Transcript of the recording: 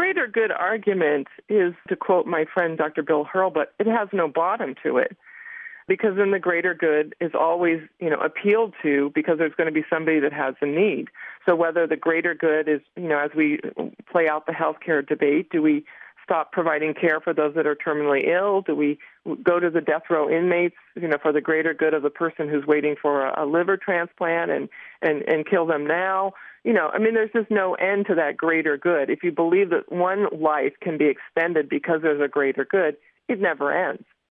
greater good argument is, to quote my friend Dr. Bill Hurlbut, it has no bottom to it. Because then the greater good is always, appealed to because there's going to be somebody that has a need. So whether the greater good is, as we play out the healthcare debate, do we stop providing care for those that are terminally ill? Do we go to the death row inmates, for the greater good of the person who's waiting for a liver transplant and kill them now? There's just no end to that greater good. If you believe that one life can be extended because there's a greater good, it never ends.